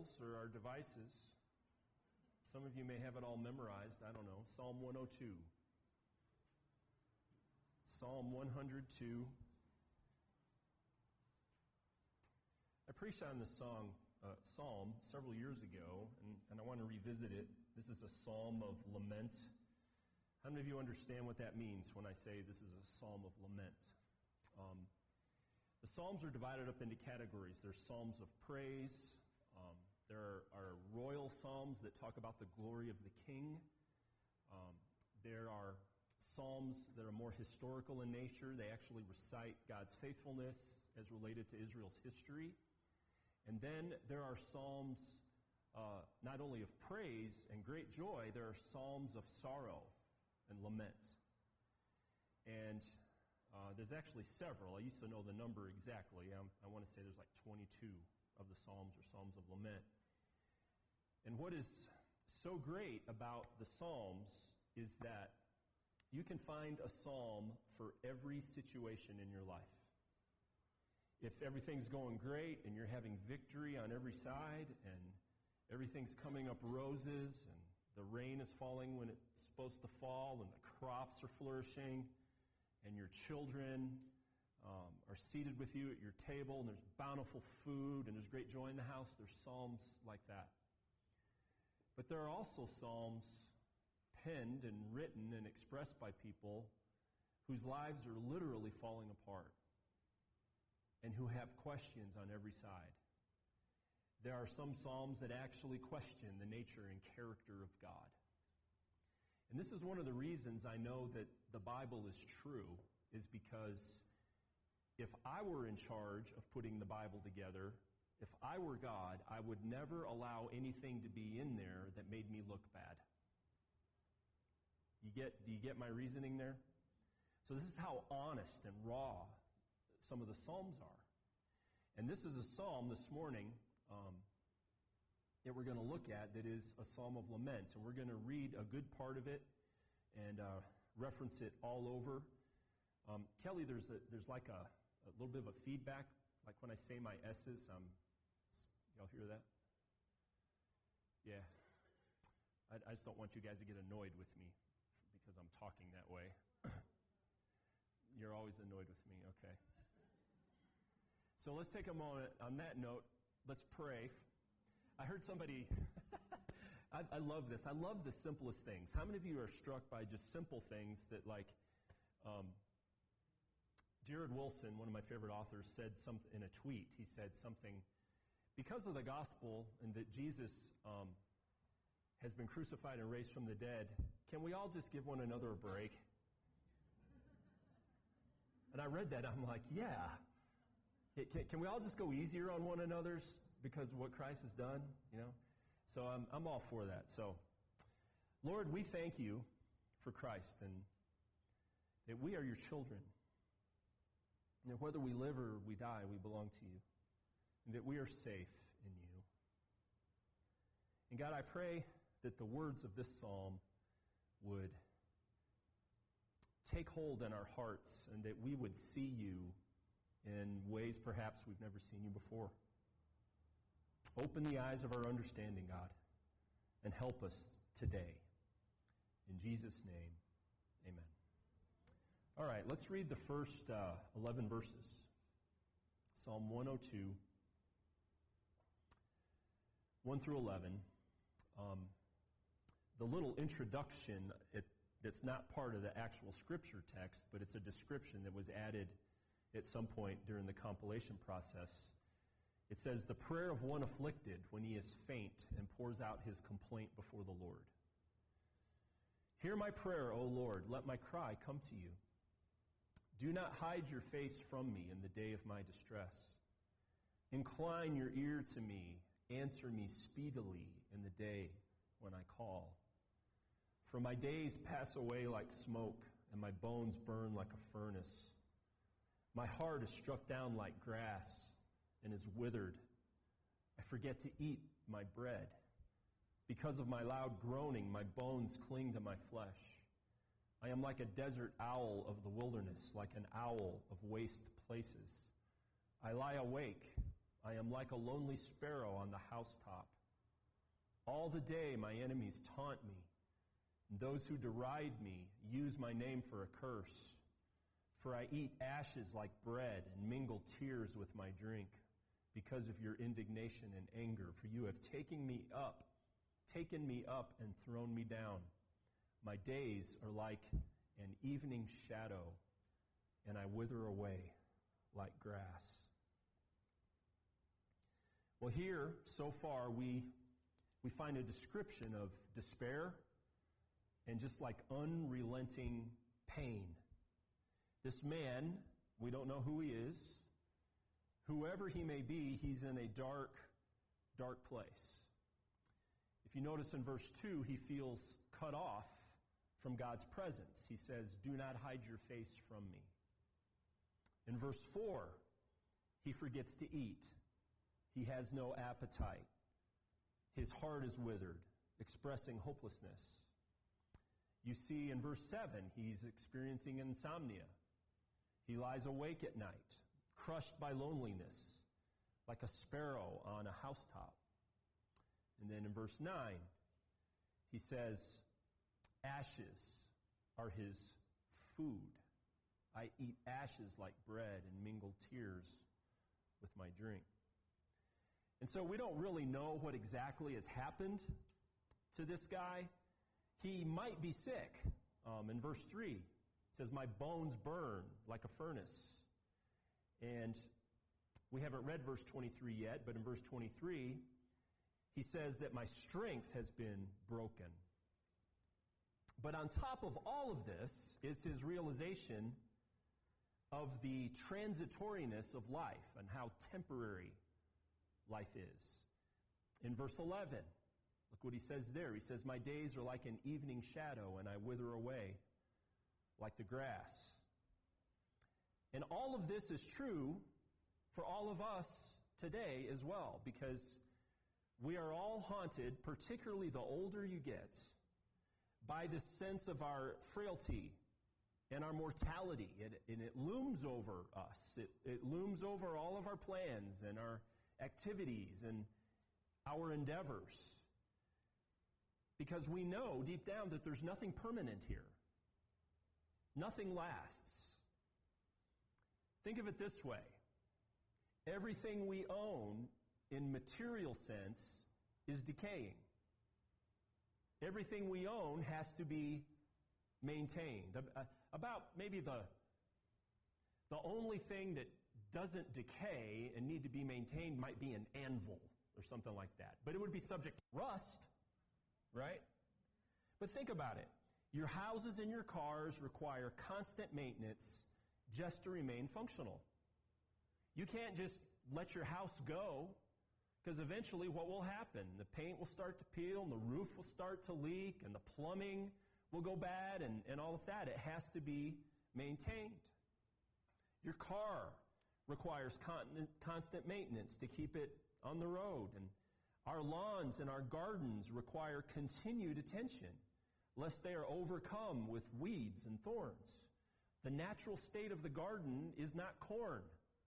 Bibles or our devices, some of you may have it all memorized, I don't know, Psalm 102. Psalm 102. I preached on this psalm several years ago, and I want to revisit it. This is a psalm of lament. How many of you understand what that means when I say this is a psalm of lament? The psalms are divided up into categories. There's psalms of praise. There are royal psalms that talk about the glory of the king. There are psalms that are more historical in nature. They actually recite God's faithfulness as related to Israel's history. And then there are psalms not only of praise and great joy, there are psalms of sorrow and lament. And there's actually several. I used to know the number exactly. I want to say there's like 22 of the psalms or psalms of lament. And what is so great about the psalms is that you can find a psalm for every situation in your life. If everything's going great and you're having victory on every side and everything's coming up roses and the rain is falling when it's supposed to fall and the crops are flourishing and your children are seated with you at your table and there's bountiful food and there's great joy in the house, there's psalms like that. But there are also psalms penned and written and expressed by people whose lives are literally falling apart and who have questions on every side. There are some psalms that actually question the nature and character of God. And this is one of the reasons I know that the Bible is true, is because if I were in charge of putting the Bible together, if I were God, I would never allow anything to be in there that made me look bad. Do you get my reasoning there? So this is how honest and raw some of the Psalms are. And this is a psalm this morning that we're going to look at that is a psalm of lament. And we're going to read a good part of it and reference it all over. Kelly, there's like a little bit of a feedback, like when I say my S's. Y'all hear that? Yeah. I just don't want you guys to get annoyed with me because I'm talking that way. You're always annoyed with me, okay. So let's take a moment. On that note, let's pray. I heard somebody, I love this. I love the simplest things. How many of you are struck by just simple things that like, Jared Wilson, one of my favorite authors, said something in a tweet. He said something, because of the gospel and that Jesus has been crucified and raised from the dead, can we all just give one another a break? And I read that, I'm like, yeah. Can we all just go easier on one another's because of what Christ has done? You know, so I'm all for that. So, Lord, we thank you for Christ and that we are your children. And that whether we live or we die, we belong to you, and that we are safe in you. And God, I pray that the words of this psalm would take hold in our hearts and that we would see you in ways perhaps we've never seen you before. Open the eyes of our understanding, God, and help us today. In Jesus' name, amen. All right, let's read the first 11 verses. Psalm 102, 1 through 11. The little introduction, that's not part of the actual scripture text, but it's a description that was added at some point during the compilation process. It says, the prayer of one afflicted when he is faint and pours out his complaint before the Lord. Hear my prayer, O Lord, let my cry come to you. Do not hide your face from me in the day of my distress. Incline your ear to me, answer me speedily in the day when I call. For my days pass away like smoke, and my bones burn like a furnace. My heart is struck down like grass and is withered. I forget to eat my bread. Because of my loud groaning, my bones cling to my flesh. I am like a desert owl of the wilderness, like an owl of waste places. I lie awake I am like a lonely sparrow on the housetop. All the day my enemies taunt me, and those who deride me use my name for a curse. For I eat ashes like bread and mingle tears with my drink because of your indignation and anger. For you have taken me up and thrown me down. My days are like an evening shadow, and I wither away like grass. Well, here, so far, we find a description of despair and just like unrelenting pain. This man, we don't know who he is. Whoever he may be, he's in a dark, dark place. If you notice in verse 2, he feels cut off from God's presence. He says, "Do not hide your face from me." In verse 4, he forgets to eat. He has no appetite. His heart is withered, expressing hopelessness. You see in verse 7, he's experiencing insomnia. He lies awake at night, crushed by loneliness, like a sparrow on a housetop. And then in verse 9, he says, ashes are his food. I eat ashes like bread and mingle tears with my drink. And so we don't really know what exactly has happened to this guy. He might be sick. In verse 3, it says, my bones burn like a furnace. And we haven't read verse 23 yet, but in verse 23, he says that my strength has been broken. But on top of all of this is his realization of the transitoriness of life and how temporary life is. In verse 11, look what he says there. He says, my days are like an evening shadow, and I wither away like the grass. And all of this is true for all of us today as well, because we are all haunted, particularly the older you get, by this sense of our frailty and our mortality. And it looms over us. It looms over all of our plans and our activities and our endeavors. Because we know deep down that there's nothing permanent here. Nothing lasts. Think of it this way. Everything we own in material sense is decaying. Everything we own has to be maintained. About maybe the only thing that doesn't decay and need to be maintained might be an anvil or something like that. But it would be subject to rust, right? But think about it. Your houses and your cars require constant maintenance just to remain functional. You can't just let your house go, because eventually what will happen? The paint will start to peel, and the roof will start to leak, and the plumbing will go bad, and all of that. It has to be maintained. Your car requires constant maintenance to keep it on the road. And our lawns and our gardens require continued attention, lest they are overcome with weeds and thorns. The natural state of the garden is not corn.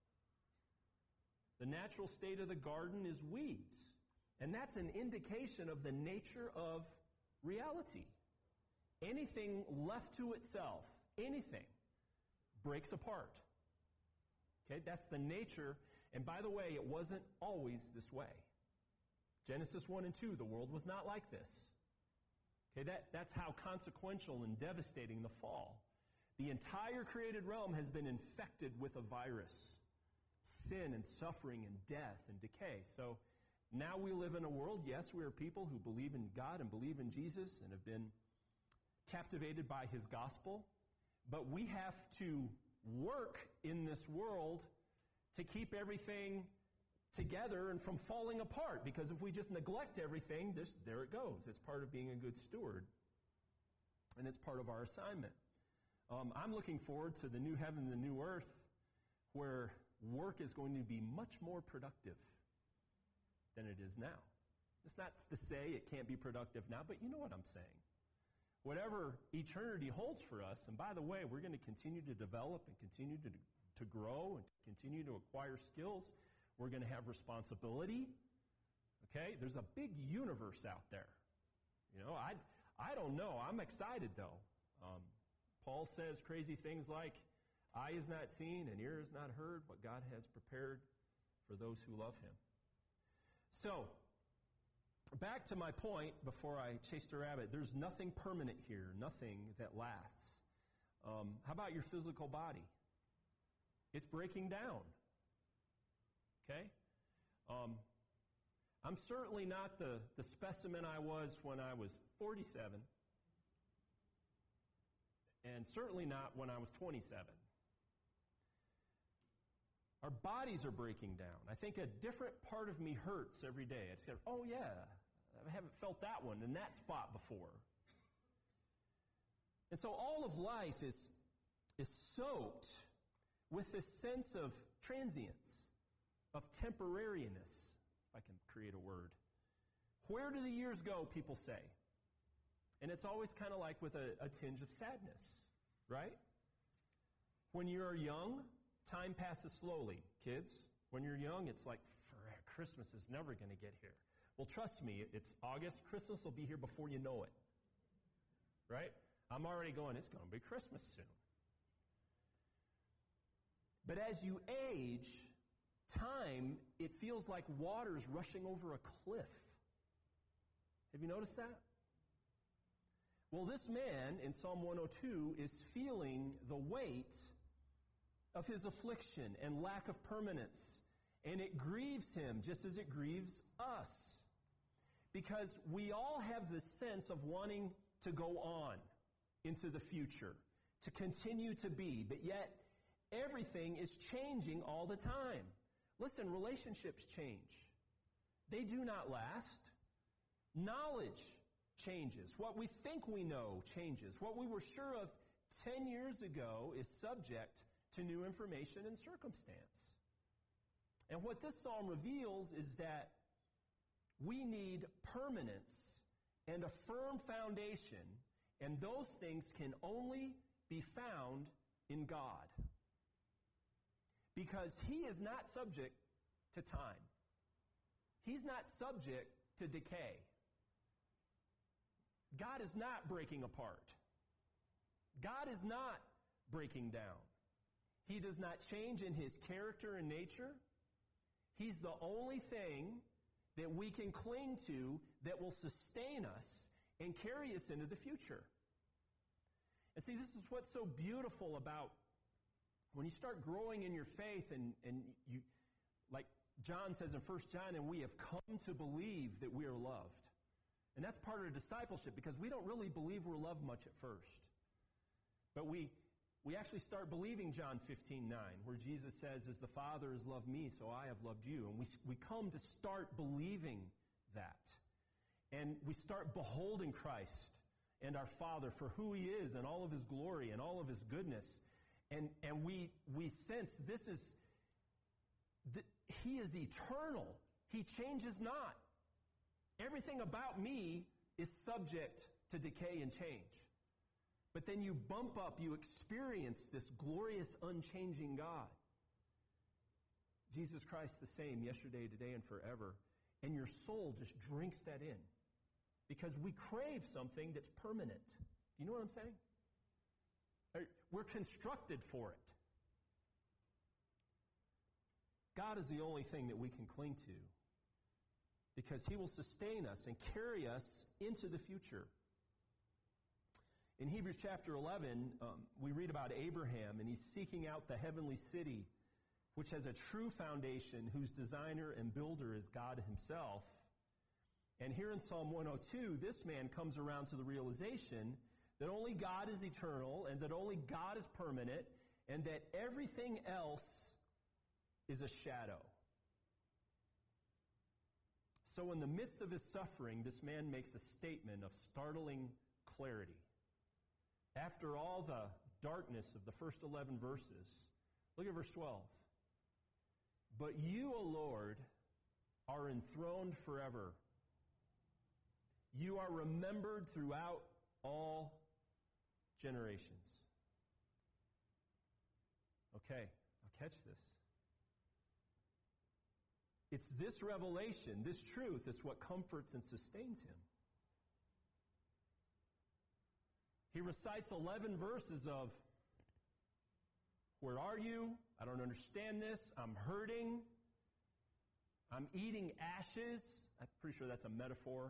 The natural state of the garden is weeds. And that's an indication of the nature of reality. Anything left to itself, anything, breaks apart. Okay, that's the nature. And by the way, it wasn't always this way. Genesis 1 and 2, the world was not like this. Okay, that's how consequential and devastating the fall. The entire created realm has been infected with a virus. Sin and suffering and death and decay. So now we live in a world, yes, we are people who believe in God and believe in Jesus and have been captivated by his gospel. But we have to work in this world to keep everything together and from falling apart. Because if we just neglect everything, there it goes. It's part of being a good steward. And it's part of our assignment. I'm looking forward to the new heaven and the new earth, where work is going to be much more productive than it is now. It's not to say it can't be productive now, but you know what I'm saying. Whatever eternity holds for us, and by the way, we're going to continue to develop and continue to grow and continue to acquire skills. We're going to have responsibility. Okay? There's a big universe out there. I don't know. I'm excited, though. Paul says crazy things like, eye is not seen and ear is not heard what God has prepared for those who love him. So, back to my point before I chased a rabbit. There's nothing permanent here, nothing that lasts. How about your physical body? It's breaking down. Okay? I'm certainly not the specimen I was when I was 47. And certainly not when I was 27. Our bodies are breaking down. I think a different part of me hurts every day. It's kind of, oh yeah, I haven't felt that one in that spot before. And so all of life is soaked with this sense of transience, of temporariness, if I can create a word. Where do the years go, people say? And it's always kind of like with a tinge of sadness, right? When you're young, time passes slowly. Kids, when you're young, it's like, Christmas is never going to get here. Well, trust me, it's August. Christmas will be here before you know it, right? I'm already going, it's going to be Christmas soon. But as you age, time, it feels like water's rushing over a cliff. Have you noticed that? Well, this man in Psalm 102 is feeling the weight of his affliction and lack of permanence. And it grieves him just as it grieves us. Because we all have this sense of wanting to go on into the future, to continue to be, but yet everything is changing all the time. Listen, relationships change. They do not last. Knowledge changes. What we think we know changes. What we were sure of 10 years ago is subject to new information and circumstance. And what this psalm reveals is that we need permanence and a firm foundation, and those things can only be found in God. Because he is not subject to time. He's not subject to decay. God is not breaking apart. God is not breaking down. He does not change in his character and nature. He's the only thing that we can cling to that will sustain us and carry us into the future. And see, this is what's so beautiful about when you start growing in your faith and you, like John says in 1 John, and we have come to believe that we are loved. And that's part of discipleship because we don't really believe we're loved much at first. But we actually start believing John 15:9, where Jesus says, as the Father has loved me, so I have loved you. And we come to start believing that. And we start beholding Christ and our Father for who he is and all of his glory and all of his goodness. And we sense he is eternal. He changes not. Everything about me is subject to decay and change. But then you bump up, you experience this glorious, unchanging God. Jesus Christ the same yesterday, today, and forever. And your soul just drinks that in. Because we crave something that's permanent. Do you know what I'm saying? We're constructed for it. God is the only thing that we can cling to. Because he will sustain us and carry us into the future. In Hebrews chapter 11, we read about Abraham, and he's seeking out the heavenly city, which has a true foundation, whose designer and builder is God himself. And here in Psalm 102, this man comes around to the realization that only God is eternal, and that only God is permanent, and that everything else is a shadow. So in the midst of his suffering, this man makes a statement of startling clarity. After all the darkness of the first 11 verses, look at verse 12. But you, O Lord, are enthroned forever. You are remembered throughout all generations. Okay, now catch this. It's this revelation, this truth, is what comforts and sustains him. He recites 11 verses of, where are you? I don't understand this. I'm hurting. I'm eating ashes. I'm pretty sure that's a metaphor.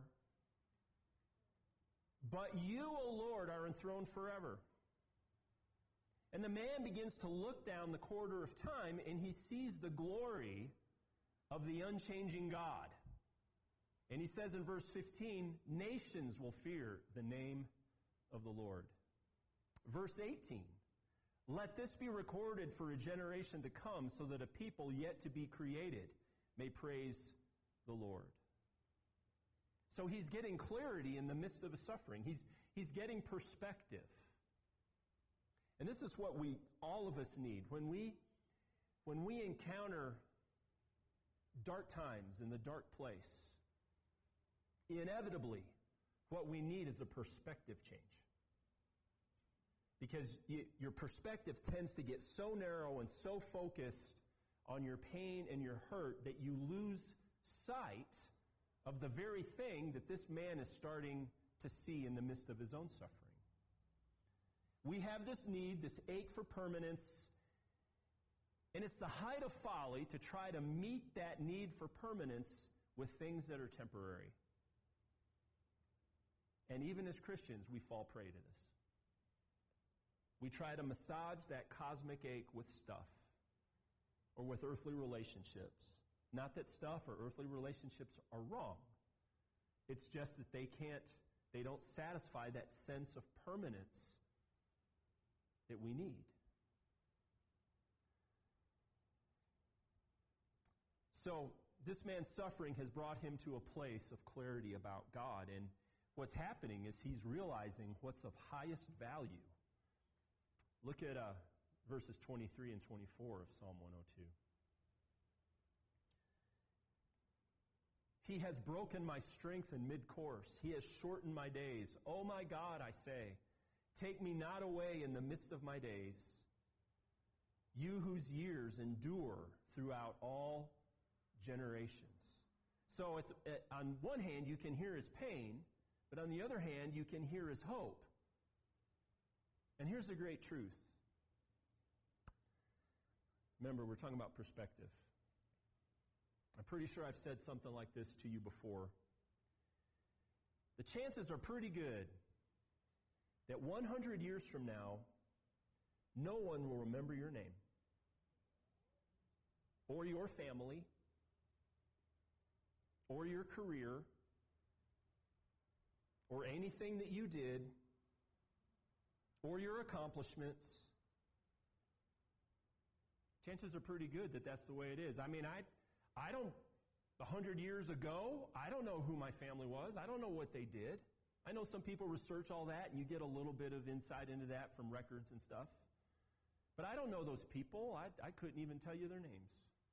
But you, O Lord, are enthroned forever. And the man begins to look down the corridor of time, and he sees the glory of the unchanging God. And he says in verse 15, nations will fear the name of the Lord. Verse 18, let this be recorded for a generation to come, so that a people yet to be created may praise the Lord. So he's getting clarity in the midst of a suffering. He's getting perspective. And this is what all of us need. When we encounter dark times in the dark place, inevitably, what we need is a perspective change. Because your perspective tends to get so narrow and so focused on your pain and your hurt that you lose sight of the very thing that this man is starting to see in the midst of his own suffering. We have this need, this ache for permanence, and it's the height of folly to try to meet that need for permanence with things that are temporary. And even as Christians, we fall prey to this. We try to massage that cosmic ache with stuff or with earthly relationships. Not that stuff or earthly relationships are wrong. It's just that they don't satisfy that sense of permanence that we need. So, this man's suffering has brought him to a place of clarity about God, and what's happening is he's realizing what's of highest value. Look at verses 23 and 24 of Psalm 102. He has broken my strength in mid-course. He has shortened my days. O my God, I say, take me not away in the midst of my days, you whose years endure throughout all generations. So on one hand, you can hear his pain, but on the other hand, you can hear his hope. And here's the great truth. Remember, we're talking about perspective. I'm pretty sure I've said something like this to you before. The chances are pretty good that 100 years from now, no one will remember your name or your family or your career or anything that you did or your accomplishments. Chances are pretty good that that's the way it is. I mean, I don't, 100 years ago, I don't know who my family was. I don't know what they did. I know some people research all that, and you get a little bit of insight into that from records and stuff. But I don't know those people. I couldn't even tell you their names.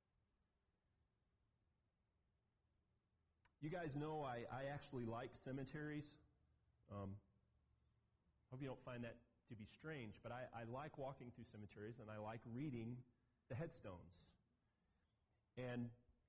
You guys know I actually like cemeteries. Hope you don't find that to be strange, but I like walking through cemeteries, and I like reading the headstones. And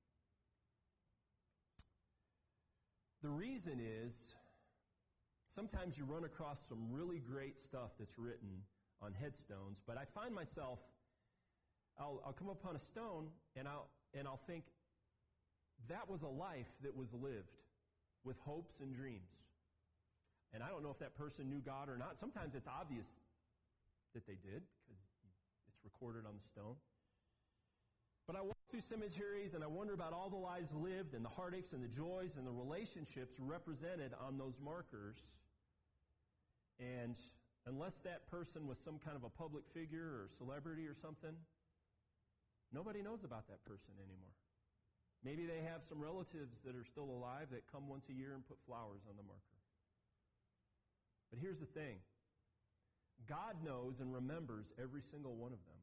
the reason is, sometimes you run across some really great stuff that's written on headstones, but I find myself, I'll come upon a stone, and I'll think, that was a life that was lived with hopes and dreams. And I don't know if that person knew God or not. Sometimes it's obvious that they did, because it's recorded on the stone. But I walk through cemeteries and I wonder about all the lives lived and the heartaches and the joys and the relationships represented on those markers. And unless that person was some kind of a public figure or celebrity or something, nobody knows about that person anymore. Maybe they have some relatives that are still alive that come once a year and put flowers on the marker. But here's the thing. God knows and remembers every single one of them.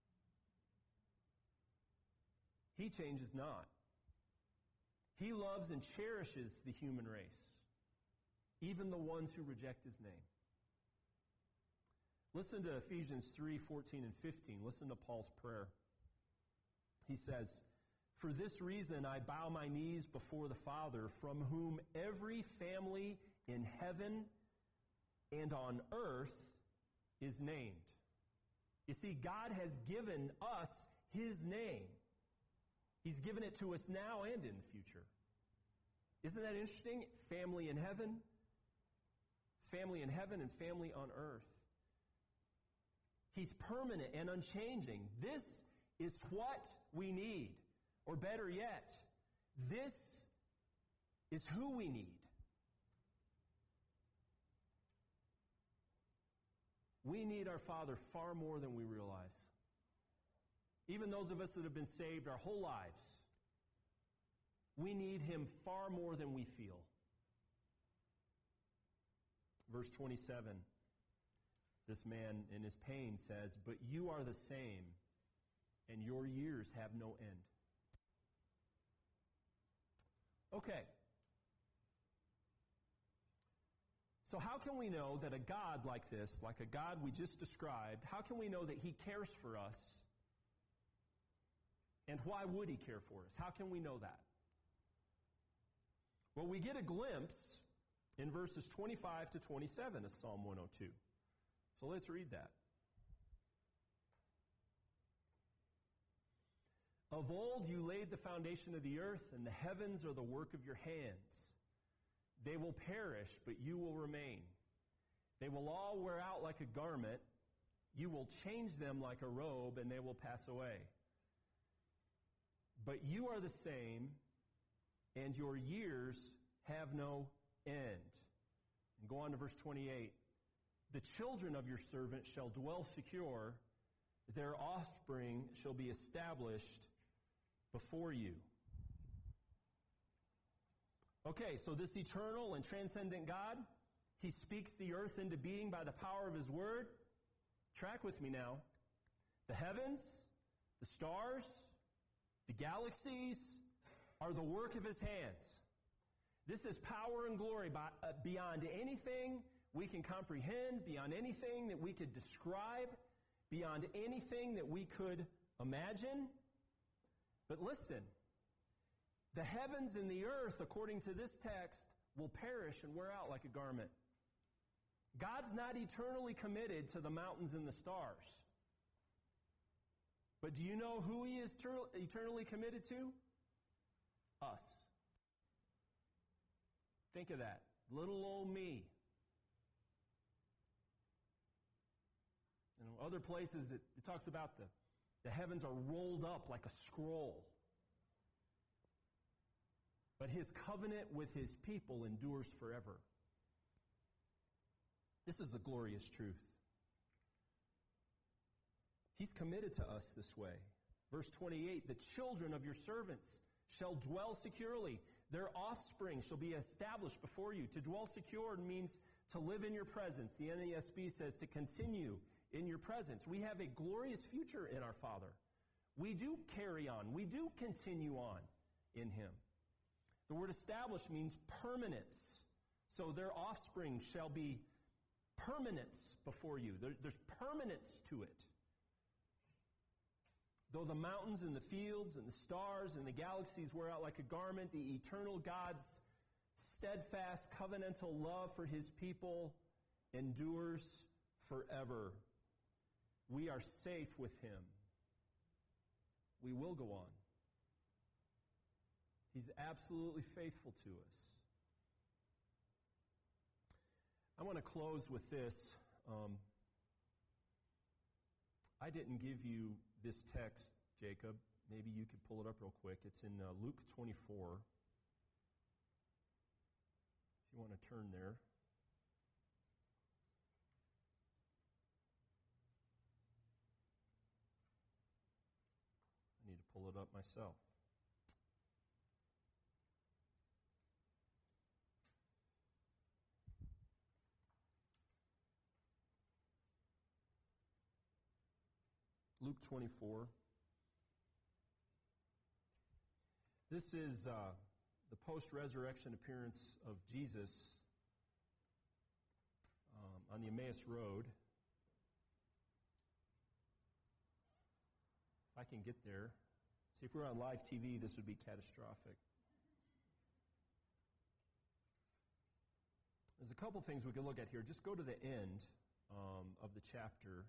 He changes not. He loves and cherishes the human race, even the ones who reject his name. Listen to Ephesians 3:14 and 15. Listen to Paul's prayer. He says, For this reason I bow my knees before the Father, from whom every family in heaven and on earth is named. You see, God has given us His name. He's given it to us now and in the future. Isn't that interesting? Family in heaven and family on earth. He's permanent and unchanging. This is what we need. Or better yet, this is who we need. We need our Father far more than we realize. Even those of us that have been saved our whole lives, we need Him far more than we feel. Verse 27, this man in his pain says, "But you are the same, and your years have no end." Okay. So how can we know that a God like this, like a God we just described, how can we know that He cares for us? And why would He care for us? How can we know that? Well, we get a glimpse in verses 25 to 27 of Psalm 102. So let's read that. Of old you laid the foundation of the earth, and the heavens are the work of your hands. They will perish, but you will remain. They will all wear out like a garment. You will change them like a robe, and they will pass away. But you are the same, and your years have no end. And go on to verse 28. The children of your servant shall dwell secure. Their offspring shall be established before you. Okay, so this eternal and transcendent God, He speaks the earth into being by the power of His word. Track with me now. The heavens, the stars, the galaxies are the work of His hands. This is power and glory beyond anything we can comprehend, beyond anything that we could describe, beyond anything that we could imagine. But listen, the heavens and the earth, according to this text, will perish and wear out like a garment. God's not eternally committed to the mountains and the stars. But do you know who He is eternally committed to? Us. Think of that. Little old me. In other places, it talks about the heavens are rolled up like a scroll. But His covenant with His people endures forever. This is a glorious truth. He's committed to us this way. Verse 28, the children of your servants shall dwell securely. Their offspring shall be established before you. To dwell secure means to live in your presence. The NASB says to continue in your presence. We have a glorious future in our Father. We do carry on. We do continue on in Him. The word established means permanence. So their offspring shall be permanence before you. There's permanence to it. Though the mountains and the fields and the stars and the galaxies wear out like a garment, the eternal God's steadfast covenantal love for His people endures forever. We are safe with Him. We will go on. He's absolutely faithful to us. I want to close with this. I didn't give you this text, Jacob. Maybe you could pull it up real quick. It's in Luke 24. If you want to turn there. I need to pull it up myself. Luke 24. This is the post-resurrection appearance of Jesus on the Emmaus Road. If I can get there, See, if we were on live TV, this would be catastrophic. There's a couple things we could look at here. Just go to the end of the chapter.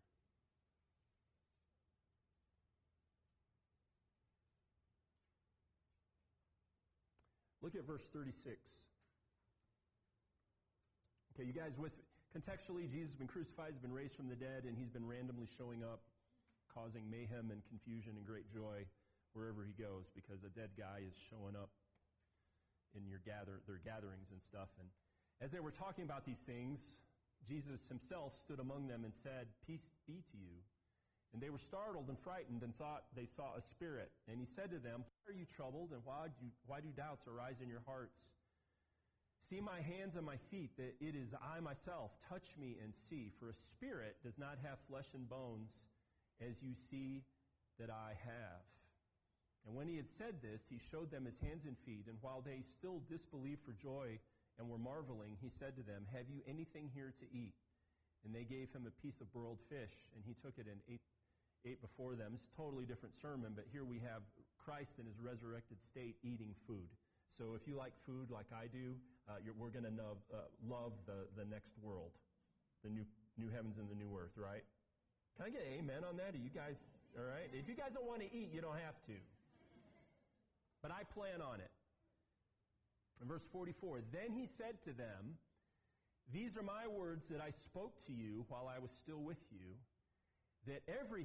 Look at verse 36. Okay, you guys with me? Contextually, Jesus has been crucified, he's been raised from the dead, and he's been randomly showing up, causing mayhem and confusion and great joy wherever he goes, because a dead guy is showing up in their gatherings and stuff. And as they were talking about these things, Jesus himself stood among them and said, "Peace be to you." And they were startled and frightened and thought they saw a spirit. And he said to them, "Why are you troubled, and why do doubts arise in your hearts? See my hands and my feet, that it is I myself. Touch me and see, for a spirit does not have flesh and bones, as you see that I have." And when he had said this, he showed them his hands and feet. And while they still disbelieved for joy and were marveling, he said to them, "Have you anything here to eat?" And they gave him a piece of broiled fish, and he took it and ate before them. It's a totally different sermon, but here we have Christ in his resurrected state eating food. So if you like food like I do, we're going to love the next world, the new heavens and the new earth, right? Can I get an amen on that? Are you guys, all right? If you guys don't want to eat, you don't have to. But I plan on it. In verse 44, then he said to them, "These are my words that I spoke to you while I was still with you, that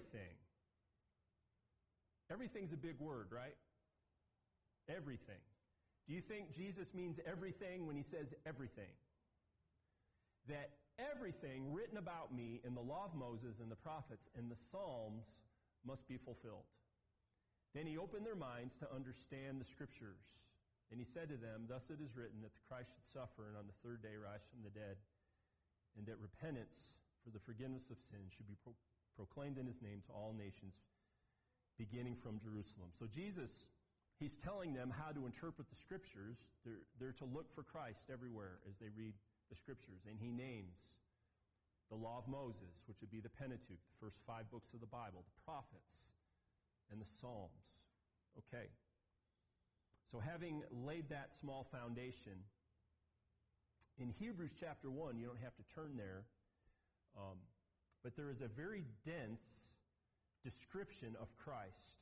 everything's a big word, right? Everything. Do you think Jesus means everything when he says everything? That everything written about me in the law of Moses and the prophets and the Psalms must be fulfilled." Then he opened their minds to understand the Scriptures. And he said to them, "Thus it is written that the Christ should suffer and on the third day rise from the dead, and that repentance for the forgiveness of sins should be proclaimed in his name to all nations, beginning from Jerusalem." So Jesus, he's telling them how to interpret the Scriptures. They're to look for Christ everywhere as they read the Scriptures. And he names the law of Moses, which would be the Pentateuch, the first 5 books of the Bible, the prophets, and the Psalms. Okay. So having laid that small foundation, in Hebrews chapter 1, you don't have to turn there, but there is a very dense description of Christ.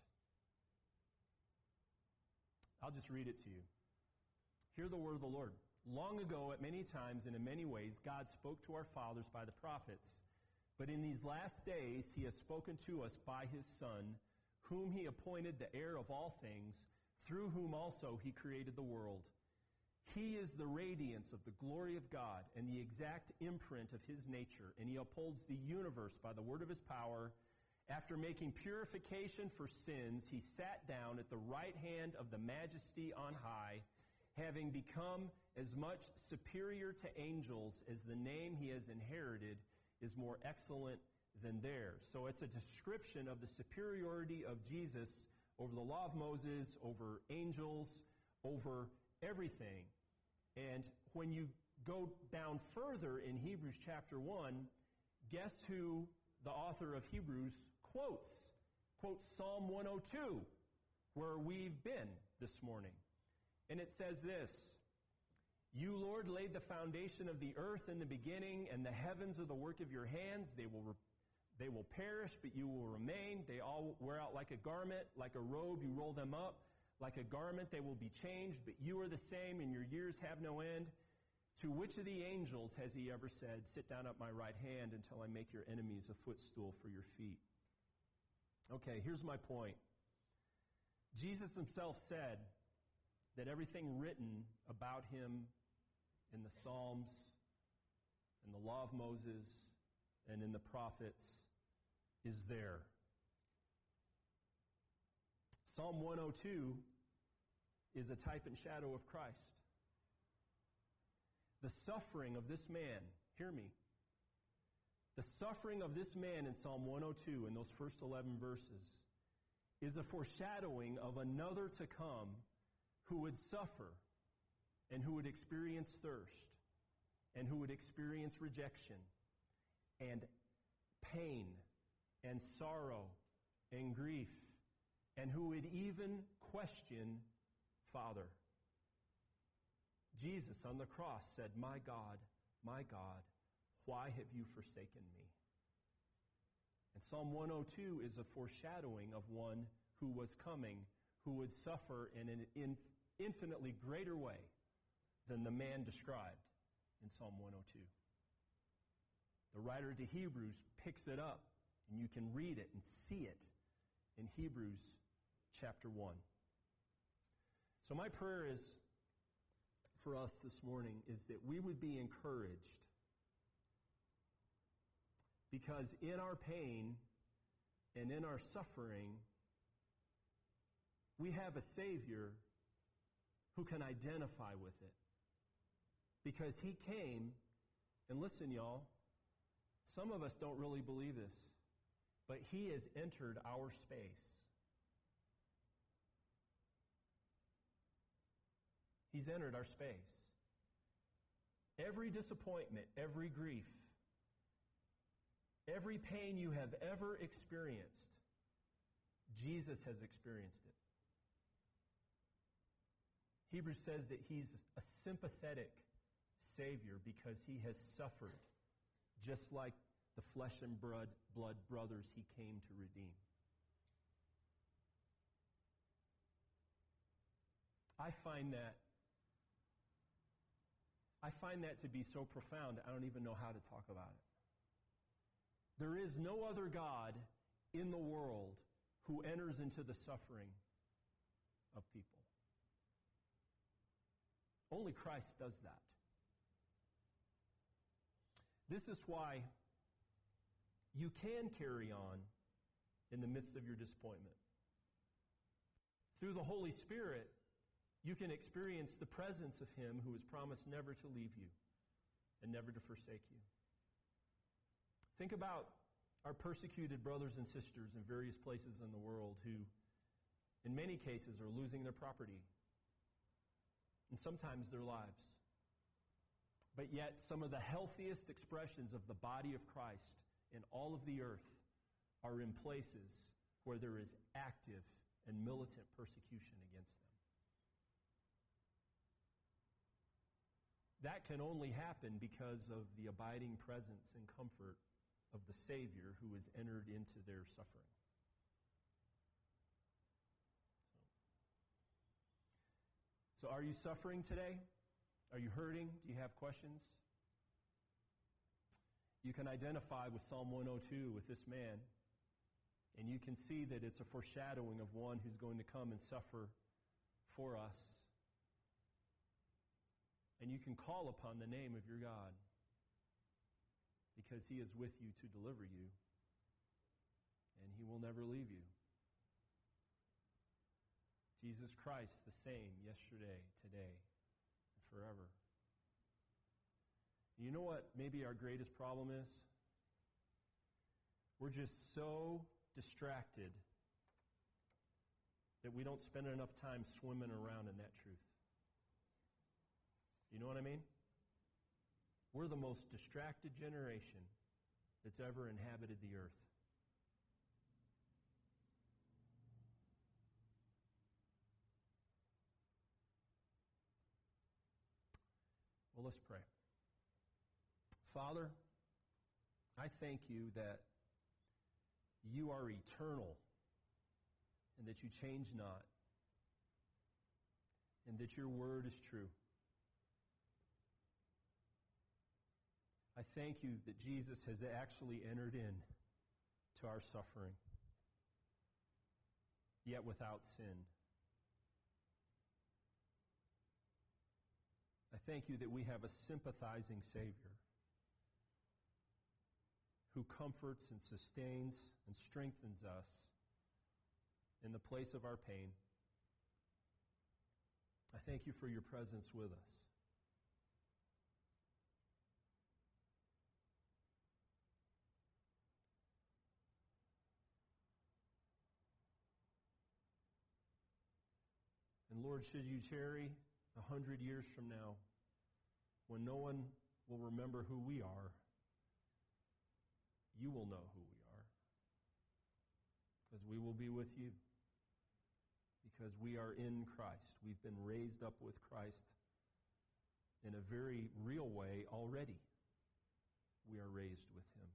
I'll just read it to you. Hear the word of the Lord. "Long ago, at many times and in many ways, God spoke to our fathers by the prophets. But in these last days, he has spoken to us by his Son, whom he appointed the heir of all things, through whom also he created the world. He is the radiance of the glory of God and the exact imprint of his nature, and he upholds the universe by the word of his power. After making purification for sins, he sat down at the right hand of the Majesty on high, having become as much superior to angels as the name he has inherited is more excellent than theirs." So it's a description of the superiority of Jesus over the law of Moses, over angels, over everything. And when you go down further in Hebrews chapter 1, guess who the author of Hebrews quotes? Quotes Psalm 102, where we've been this morning. And it says this, "You, Lord, laid the foundation of the earth in the beginning, and the heavens are the work of your hands. They will perish, but you will remain. They all wear out like a garment. Like a robe, you roll them up. Like a garment, they will be changed, but you are the same, and your years have no end. To which of the angels has he ever said, 'Sit down at my right hand until I make your enemies a footstool for your feet'?" Okay, here's my point. Jesus himself said that everything written about him in the Psalms, in the law of Moses, and in the prophets is there. Psalm 102 is a type and shadow of Christ. The suffering of this man, hear me, the suffering of this man in Psalm 102, in those first 11 verses, is a foreshadowing of another to come who would suffer and who would experience thirst and who would experience rejection and pain and sorrow and grief and who would even question Father. Jesus on the cross said, my God, why have you forsaken me? And Psalm 102 is a foreshadowing of one who was coming, who would suffer in an infinitely greater way than the man described in Psalm 102. The writer to Hebrews picks it up, and you can read it and see it in Hebrews chapter 1. So my prayer is for us this morning is that we would be encouraged, because in our pain and in our suffering, we have a Savior who can identify with it. Because he came, and listen, y'all, some of us don't really believe this, but he has entered our space. He's entered our space. Every disappointment, every grief, every pain you have ever experienced, Jesus has experienced it. Hebrews says that he's a sympathetic Savior because he has suffered just like the flesh and blood brothers he came to redeem. I find that to be so profound, I don't even know how to talk about it. There is no other God in the world who enters into the suffering of people. Only Christ does that. This is why you can carry on in the midst of your disappointment. Through the Holy Spirit, you can experience the presence of him who has promised never to leave you and never to forsake you. Think about our persecuted brothers and sisters in various places in the world who, in many cases, are losing their property and sometimes their lives. But yet, some of the healthiest expressions of the body of Christ in all of the earth are in places where there is active and militant persecution against them. That can only happen because of the abiding presence and comfort of the Savior who has entered into their suffering. So are you suffering today? Are you hurting? Do you have questions? You can identify with Psalm 102 with this man, and you can see that it's a foreshadowing of one who's going to come and suffer for us. And you can call upon the name of your God because he is with you to deliver you, and he will never leave you. Jesus Christ, the same yesterday, today, and forever. You know what maybe our greatest problem is? We're just so distracted that we don't spend enough time swimming around in that truth. You know what I mean? We're the most distracted generation that's ever inhabited the earth. Well, let's pray. Father, I thank you that you are eternal and that you change not and that your word is true. I thank you that Jesus has actually entered in to our suffering, yet without sin. I thank you that we have a sympathizing Savior who comforts and sustains and strengthens us in the place of our pain. I thank you for your presence with us. And Lord, should you tarry 100 years from now, when no one will remember who we are, you will know who we are, because we will be with you. because we are in Christ. We've been raised up with Christ in a very real way already. We are raised with him.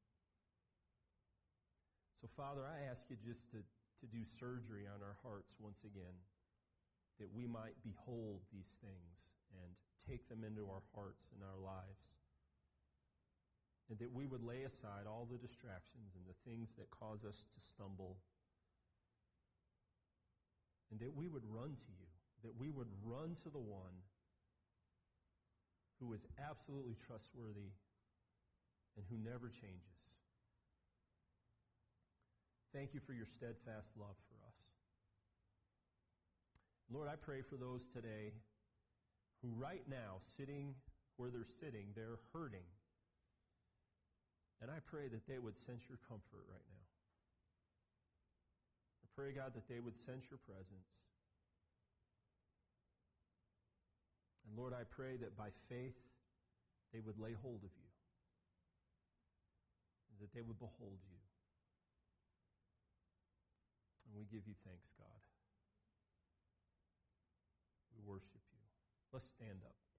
So, Father, I ask you just to do surgery on our hearts once again, that we might behold these things and take them into our hearts and our lives, and that we would lay aside all the distractions and the things that cause us to stumble, and that we would run to you, that we would run to the one who is absolutely trustworthy and who never changes. Thank you for your steadfast love for us. Lord, I pray for those today who right now, sitting where they're sitting, they're hurting. And I pray that they would sense your comfort right now. I pray, God, that they would sense your presence. And Lord, I pray that by faith they would lay hold of you, and that they would behold you. And we give you thanks, God. We worship you. Let's stand up.